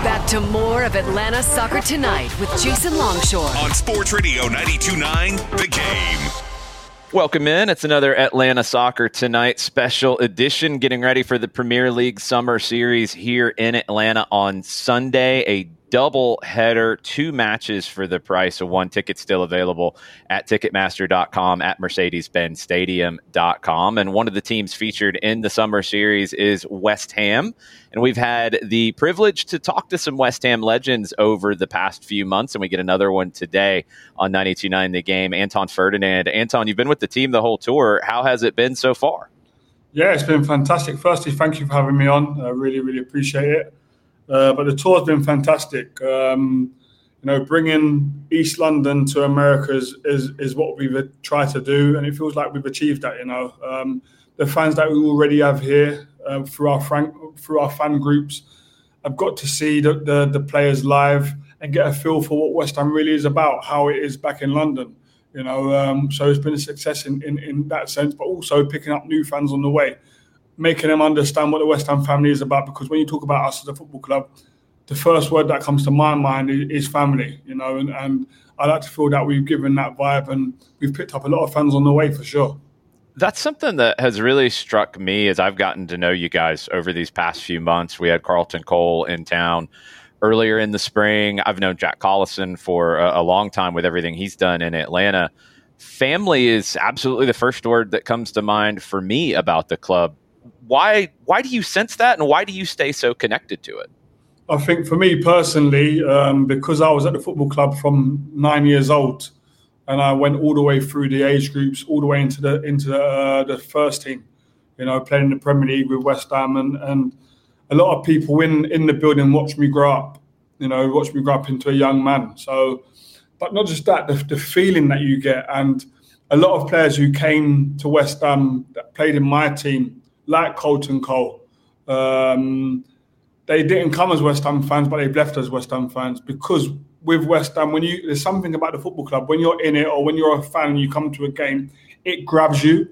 Back to more of Atlanta Soccer Tonight with Jason Longshore on Sports Radio 92.9 The Game. Welcome in. It's another Atlanta Soccer Tonight special edition, getting ready for the Premier League Summer Series here in Atlanta on Sunday. A double header, 2 matches for the price of one. Ticket still available at Ticketmaster.com, at Mercedes-Benz-Stadium.com. And one of the teams featured in the Summer Series is West Ham. And we've had the privilege to talk to some West Ham legends over the past few months, and we get another one today on 92.9 The Game. Anton Ferdinand. Anton, you've been with the team the whole tour. How has it been so far? Yeah, it's been fantastic. Firstly, thank you for having me on. I really, really appreciate it. But the tour's been fantastic. Bringing East London to America is what we've tried to do, and it feels like we've achieved that. The fans that we already have here through our fan groups, I've got to see the players live and get a feel for what West Ham really is about, how it is back in London. So it's been a success in that sense, but also picking up new fans on the way, making them understand what the West Ham family is about. Because when you talk about us as a football club, the first word that comes to my mind is family, and I like to feel that we've given that vibe and we've picked up a lot of fans on the way for sure. That's something that has really struck me as I've gotten to know you guys over these past few months. We had Carlton Cole in town earlier in the spring. I've known Jack Collison for a long time with everything he's done in Atlanta. Family is absolutely the first word that comes to mind for me about the club. Why do you sense that, and why do you stay so connected to it? I think for me personally, because I was at the football club from 9 years old, and I went all the way through the age groups, all the way into the first team, playing in the Premier League with West Ham, and a lot of people in the building watched me grow up, into a young man. So, but not just that, the feeling that you get, and a lot of players who came to West Ham that played in my team, like Carlton Cole, they didn't come as West Ham fans, but they've left as West Ham fans, because with West Ham, there's something about the football club, when you're in it or when you're a fan and you come to a game, it grabs you.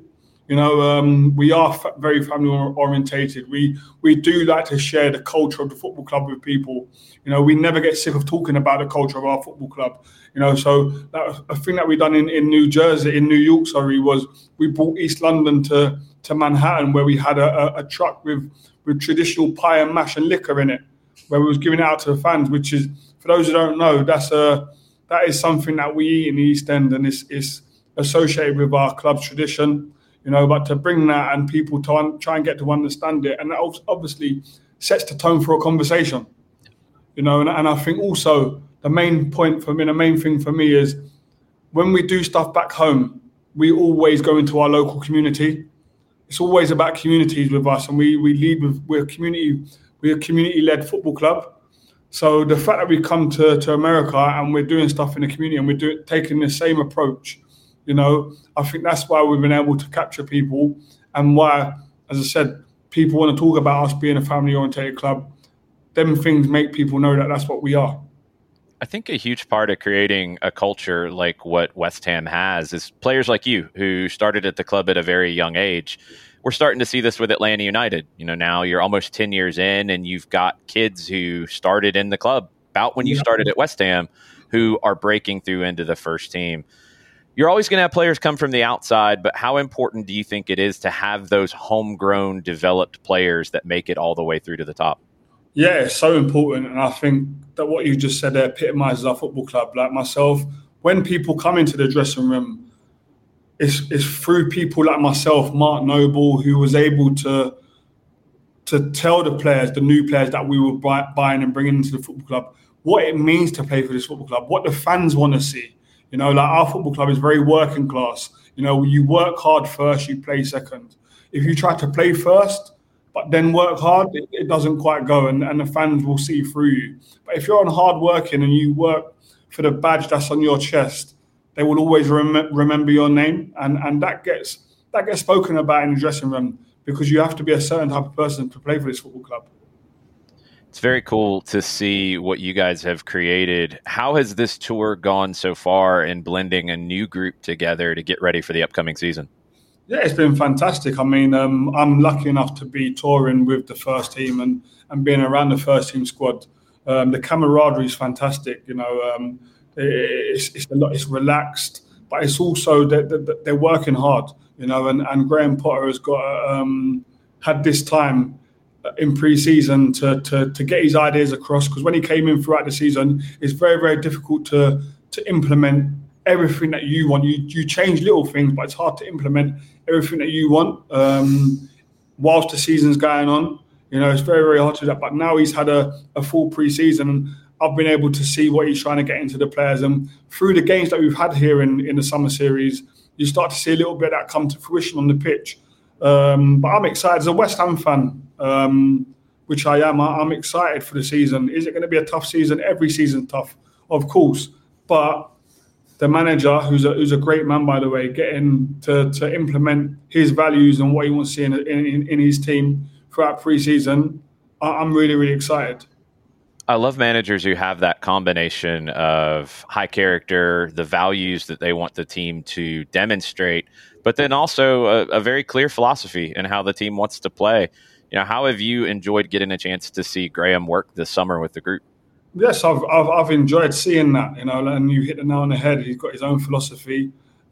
We are very family orientated. We do like to share the culture of the football club with people. We never get sick of talking about the culture of our football club. So that, a thing that we done in New York, was we brought East London to Manhattan, where we had a truck with traditional pie and mash and liquor in it, where we was giving it out to the fans, which is, for those who don't know, that is something that we eat in the East End, and it's associated with our club's tradition. But to bring that and people to try and get to understand it, and that obviously sets the tone for a conversation. And I think also the main thing for me is when we do stuff back home, we always go into our local community. It's always about communities with us, and we lead with we're a community-led football club. So the fact that we come to America and we're doing stuff in the community and we're taking the same approach, I think that's why we've been able to capture people, and why, as I said, people want to talk about us being a family-oriented club. Them things make people know that that's what we are. I think a huge part of creating a culture like what West Ham has is players like you, who started at the club at a very young age. We're starting to see this with Atlanta United. Now you're almost 10 years in, and you've got kids who started in the club about when you started at West Ham who are breaking through into the first team. You're always going to have players come from the outside, but how important do you think it is to have those homegrown, developed players that make it all the way through to the top? Yeah, it's so important. And I think that what you just said there epitomizes our football club. Like myself, when people come into the dressing room, it's through people like myself, Mark Noble, who was able to tell the players, the new players that we were buying and bringing into the football club, what it means to play for this football club, what the fans want to see. Our football club is very working class. You work hard first, you play second. If you try to play first, but then work hard, it doesn't quite go, and the fans will see through you. But if you're on hard working and you work for the badge that's on your chest, they will always remember your name, and that gets spoken about in the dressing room, because you have to be a certain type of person to play for this football club. It's very cool to see what you guys have created. How has this tour gone so far in blending a new group together to get ready for the upcoming season? Yeah, it's been fantastic. I mean, I'm lucky enough to be touring with the first team and being around the first team squad. The camaraderie is fantastic. It's relaxed, but it's also that they're working hard. And Graham Potter has got had this time in pre-season to get his ideas across, because when he came in throughout the season, it's very, very difficult to implement everything that you want. You change little things, but it's hard to implement everything that you want whilst the season's going on. It's very, very hard to do that. But now he's had a full pre-season. I've been able to see what he's trying to get into the players. And through the games that we've had here in the summer series, you start to see a little bit of that come to fruition on the pitch. But I'm excited as a West Ham fan, which I am. I'm excited for the season. Is it going to be a tough season? Every season's tough, of course. But the manager, who's a great man, by the way, getting to implement his values and what he wants to see in his team throughout pre-season, I'm really, really excited. I love managers who have that combination of high character, the values that they want the team to demonstrate, but then also a very clear philosophy in how the team wants to play. How have you enjoyed getting a chance to see Graham work this summer with the group? Yes, I've enjoyed seeing that. And you hit the nail on the head. He's got his own philosophy.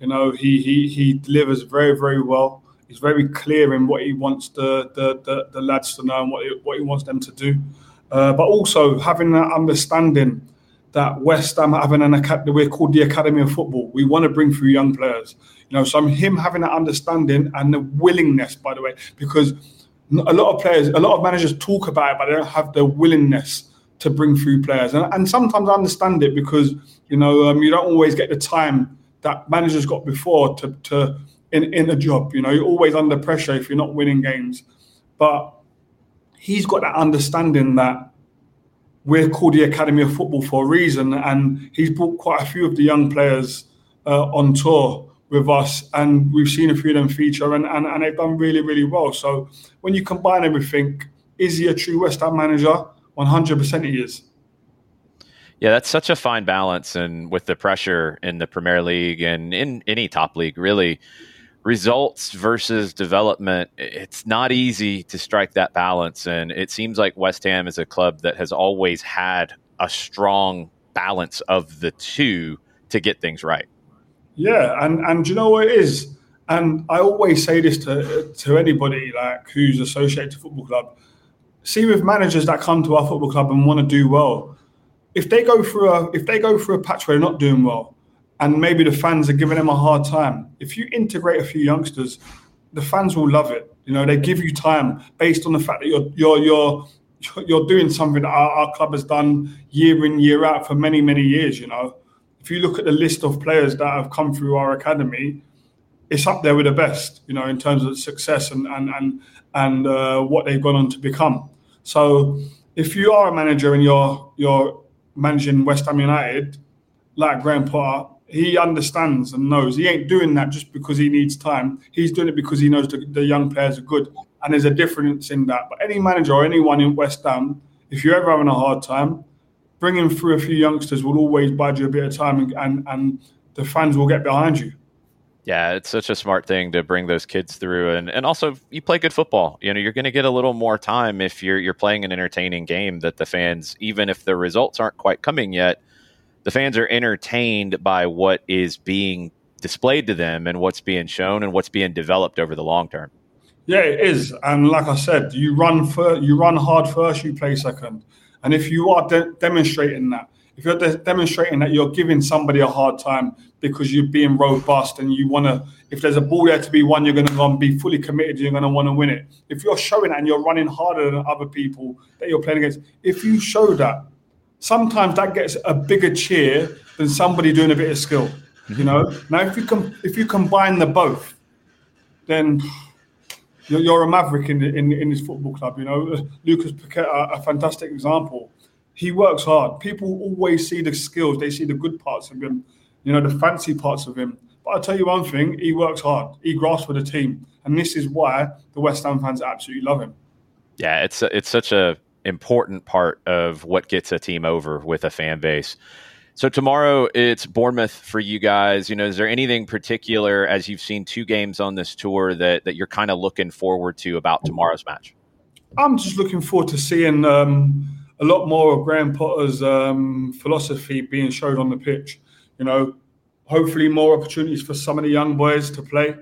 He delivers very, very well. He's very clear in what he wants the lads to know and what he wants them to do. But also having that understanding that West Ham having an academy, we're called the Academy of Football. We want to bring through young players. So him having that understanding and the willingness, by the way, because a lot of managers talk about it, but they don't have the willingness to bring through players. And sometimes I understand it because, you don't always get the time that managers got before to in a job. You're always under pressure if you're not winning games. But he's got that understanding that we're called the Academy of Football for a reason, and he's brought quite a few of the young players on tour with us, and we've seen a few of them feature, and they've done really, really well. So when you combine everything, is he a true West Ham manager? 100% he is. Yeah, that's such a fine balance, and with the pressure in the Premier League and in any top league, really, results versus development, it's not easy to strike that balance. And it seems like West Ham is a club that has always had a strong balance of the two to get things right. Yeah, and you know what it is? And I always say this to anybody who's associated to football club. See, with managers that come to our football club and want to do well, if they go through a patch where they're not doing well, and maybe the fans are giving them a hard time, if you integrate a few youngsters, the fans will love it. They give you time based on the fact that you're doing something that our club has done year in, year out for many, many years. If you look at the list of players that have come through our academy, it's up there with the best, in terms of success and what they've gone on to become. So if you are a manager and you're managing West Ham United, like Graham Potter, he understands and knows. He ain't doing that just because he needs time. He's doing it because he knows the young players are good. And there's a difference in that. But any manager or anyone in West Ham, if you're ever having a hard time, bringing through a few youngsters will always buy you a bit of time, and the fans will get behind you. Yeah, it's such a smart thing to bring those kids through. And also, you play good football. You're going to get a little more time if you're playing an entertaining game that the fans, even if the results aren't quite coming yet, the fans are entertained by what is being displayed to them and what's being shown and what's being developed over the long term. Yeah, it is. And like I said, you run hard first, you play second. And if you are demonstrating that, if you're demonstrating that you're giving somebody a hard time because you're being robust and you want to, if there's a ball there to be won, you're going to go and be fully committed, you're going to want to win it. If you're showing that and you're running harder than other people that you're playing against, if you show that, sometimes that gets a bigger cheer than somebody doing a bit of skill. Now, if you combine the both, then you're a maverick in this football club. Lucas Paqueta, a fantastic example. He works hard. People always see the skills. They see the good parts of him, the fancy parts of him. But I'll tell you one thing, he works hard. He grasps for the team. And this is why the West Ham fans absolutely love him. Yeah, it's such a important part of what gets a team over with a fan base. So tomorrow it's Bournemouth for you guys. Is there anything particular, as you've seen 2 games on this tour, that you're kind of looking forward to about tomorrow's match? I'm just looking forward to seeing a lot more of Graham Potter's philosophy being showed on the pitch. You know, hopefully more opportunities for some of the young boys to play.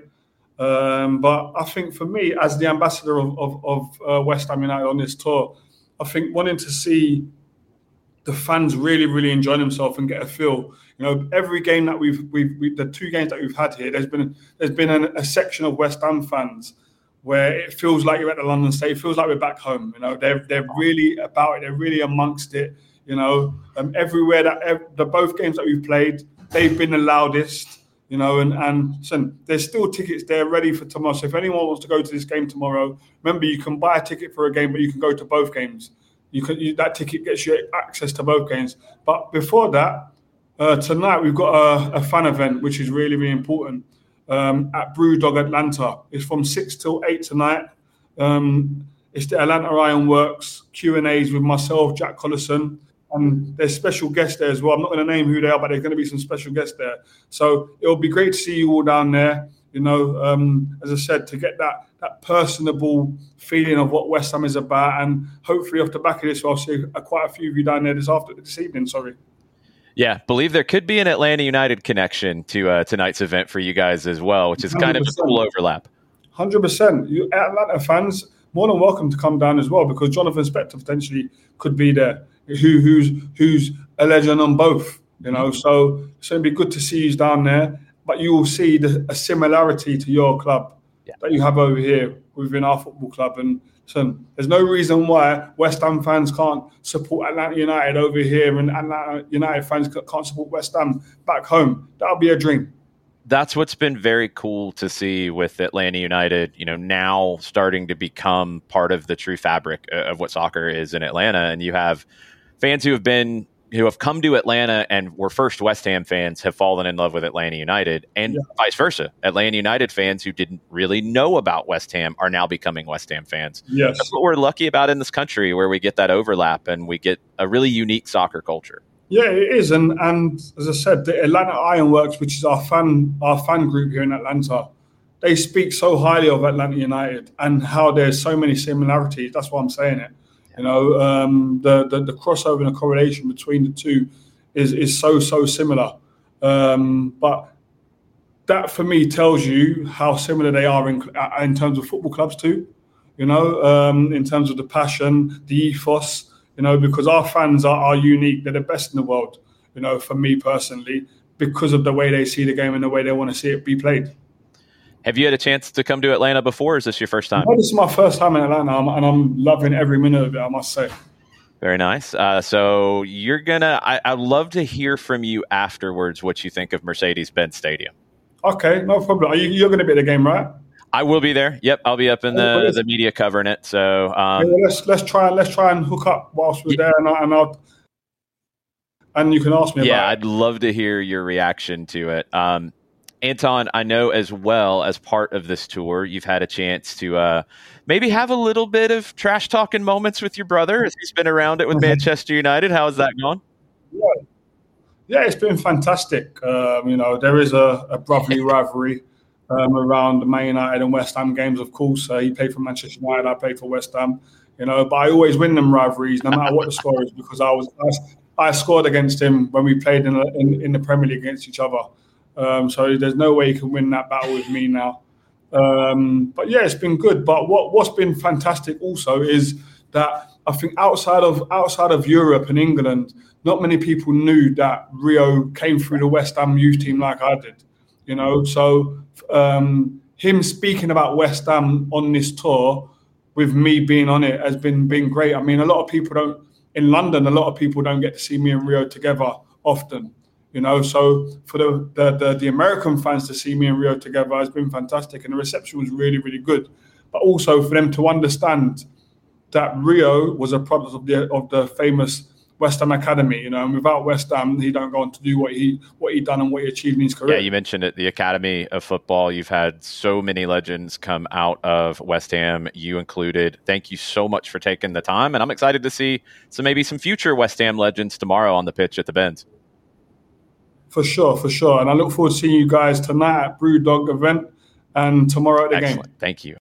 But I think for me, as the ambassador of West Ham United on this tour, I think wanting to see the fans really, really enjoy themselves and get a feel. You know, every game that we've the 2 games that we've had here, there's been a section of West Ham fans where it feels like you're at the London Stadium. It feels like we're back home. You know, they're really about it. They're really amongst it. You know, everywhere the both games that we've played, they've been the loudest. You know, and so there's still tickets there ready for tomorrow. So if anyone wants to go to this game tomorrow, remember you can buy a ticket for a game, but you can go to both games. That ticket gets you access to both games. But before that, tonight we've got a fan event, which is really, really important, at Brewdog Atlanta. It's from 6 till 8 tonight. It's the Atlanta Ironworks Q&As with myself, Jack Collison, and there's special guests there as well. I'm not going to name who they are, but there's going to be some special guests there. So it'll be great to see you all down there. You know, as I said, to get that personable feeling of what West Ham is about, and hopefully off the back of this, I'll see quite a few of you down there this evening. Sorry. Yeah, believe there could be an Atlanta United connection to tonight's event for you guys as well, which is 100%. Kind of a cool overlap. 100%. You Atlanta fans, more than welcome to come down as well, because Jonathan Spector potentially could be there, who's a legend on both. You know, so it'd be good to see you down there. But you will see a similarity to your club that you have over here within our football club. And so there's no reason why West Ham fans can't support Atlanta United over here and Atlanta United fans can't support West Ham back home. That'll be a dream. That's what's been very cool to see with Atlanta United, you know, now starting to become part of the true fabric of what soccer is in Atlanta. And you have fans who have come to Atlanta and were first West Ham fans have fallen in love with Atlanta United, and vice versa. Atlanta United fans who didn't really know about West Ham are now becoming West Ham fans. Yes. That's what we're lucky about in this country, where we get that overlap and we get a really unique soccer culture. Yeah, it is. And as I said, the Atlanta Ironworks, which is our fan group here in Atlanta, they speak so highly of Atlanta United and how there's so many similarities. That's why I'm saying it. You know, the crossover and the correlation between the two is so similar. But that for me tells you how similar they are in terms of football clubs too. You know, in terms of the passion, the ethos. You know, because our fans are unique. They're the best in the world. You know, for me personally, because of the way they see the game and the way they want to see it be played. Have you had a chance to come to Atlanta before, or is this your first time? No, this is my first time in Atlanta, and I'm loving every minute of it, I must say. Very nice. So you're I'd love to hear from you afterwards what you think of Mercedes-Benz Stadium. Okay, no problem. You're going to be at the game, right? I will be there. Yep, I'll be up in the media covering it. So let's try and hook up whilst we're there, and you can ask me about it. Yeah, I'd love to hear your reaction to it. Anton, I know as well as part of this tour, you've had a chance to maybe have a little bit of trash talking moments with your brother as he's been around it with Manchester United. How has that gone? Yeah, it's been fantastic. You know, there is a brotherly rivalry around the Man United and West Ham games, of course. He played for Manchester United, I played for West Ham. You know, but I always win them rivalries, no matter what the score is, because I scored against him when we played in the Premier League against each other. So there's no way you can win that battle with me now. But yeah, it's been good. But what's been fantastic also is that I think outside of Europe and England, not many people knew that Rio came through the West Ham youth team like I did. You know, so him speaking about West Ham on this tour with me being on it has been great. I mean, a lot of people don't get to see me and Rio together often. You know, so for the American fans to see me and Rio together has been fantastic, and the reception was really, really good. But also for them to understand that Rio was a product of the famous West Ham Academy, you know, and without West Ham, he don't go on to do what he done and what he achieved in his career. Yeah, you mentioned it, the Academy of Football. You've had so many legends come out of West Ham, you included. Thank you so much for taking the time, and I'm excited to see maybe some future West Ham legends tomorrow on the pitch at the Benz. For sure. And I look forward to seeing you guys tonight at Brewdog event and tomorrow at the game. Thank you.